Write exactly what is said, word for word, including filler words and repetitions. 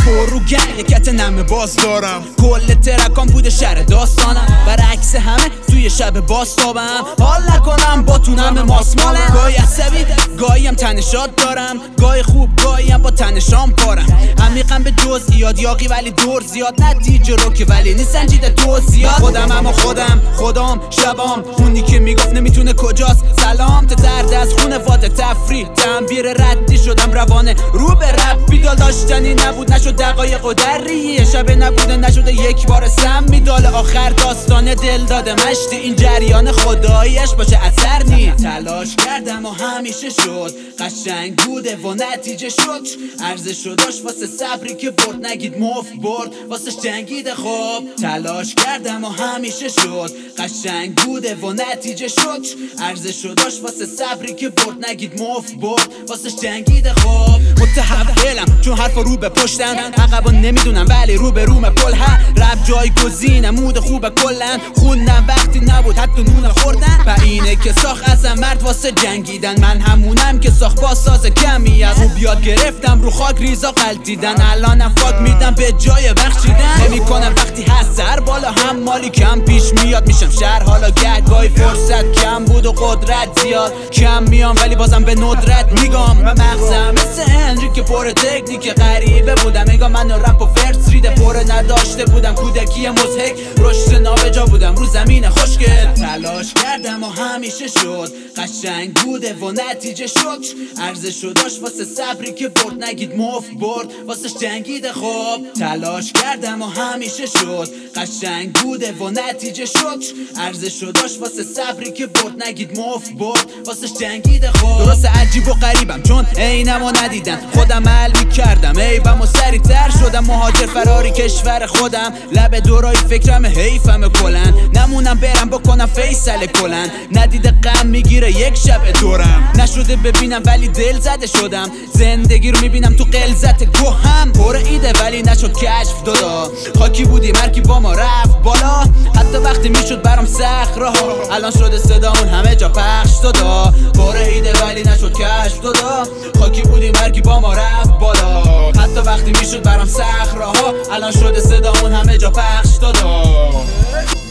پر رو گل یکت نمه باز دارم. کل ترکام بوده شهر داستانم، برعکس همه توی شب باز تابم. حال نکنم با تو نمه ماسمالم، گاهی عصبی گاهی هم تنشات دارم، گاهی خوب گاهی هم با تنشام پارم. عمیقم به جزئیات یاقی ولی دور زیاد، نتیجه رو که ولی نیست سنجیده تو زیاد. خودم اما خودم خودم شبام، اونی که میگفت نمیتونه کجاست سلام. تا درد از خونه واده تفریح تنبیر ردی شدم روانه رو به رب. بیدال داشتنی نبود نشد دقایق و دریه، شب نبوده نشده یک بار سم میدال. آخر داستان دل داده مشتی، این جریان خداییش باشه اثر نی. تلاش کردم و همیشه شد قشنگ بوده و نتیجه شد. ارزش رو داشت واسه صبری که برد، نگید مفت برد واسه جنگیده. خب تلاش کردم و همیشه شد قشنگ بوده و نتیجه شد. ارزش رو داشت واسه صبری که برد، نگید مفت برد واسه جنگیده. خب متحولم چون حرفا رو به پشتن، عقبا نمیدونم ولی رو به روم پل ها. رب جایگزینه مود خوبه کلن، خوندم وقتی نبود حتی نون خوردن. و اینه که ساخ ازم مرد واسه جنگیدن، من همونم که ساخ با ساز کمی از خوب یاد گرفتم رو خاک ریزا قلتیدن. الانم فاک میدم به جای بخشیدن، نمی کنم وقتی هست سر بالا هم مالی کم پیش میاد میشم شهر. حالا گهگاهی فرصت کم بود و قدرت زیاد، کم میام ولی بازم به ندرت میگم. و مغزم مثل هنری که پر تکنیک غریبه بودم، انگار من رپ و فرس ریده پره نداشته بودم. کودکی مضحک رشد نابجا بودم رو زمین خوشگل. تلاش کردم و همیشه شد قشنگ بوده و نتیجه شد. ارزش رو داشت واسه صبری که برد، نگید مفت برد واسه جنگیده. خب تلاش کردم و همیشه شد قشنگ بوده و نتیجه شد. ارزش رو داشت واسه صبری که برد، نگید مفت برد واسه جنگیده. خب درست عجیب و غریبم چون عینمو ندیدن، خودم حل میکردم عیبم و سریعتر شدم. مهاجر فراری کشور خودم، لب دورای فکرم حیفم کلن. نمونم برم بکنم فیصله کلن، ندیده غم میگیره یک شب دورم. نشده ببینم ولی دل زده شدم، زندگی رو میبینم تو غلظت گوهم. پر ایده ولی نشد کشف دادا، خاکی بودی مرکی با ما رفت بالا. حتی وقتی میشد برام سخت راه، الان شده صدامون همه جا پخش دادا. پر ایده ولی نشد کشف دادا، خاکی بودی مرکی با ما رفت بالا. حتی وقتی میشد برام سخت راه، الان شده صدامون همه جا پخش دادا.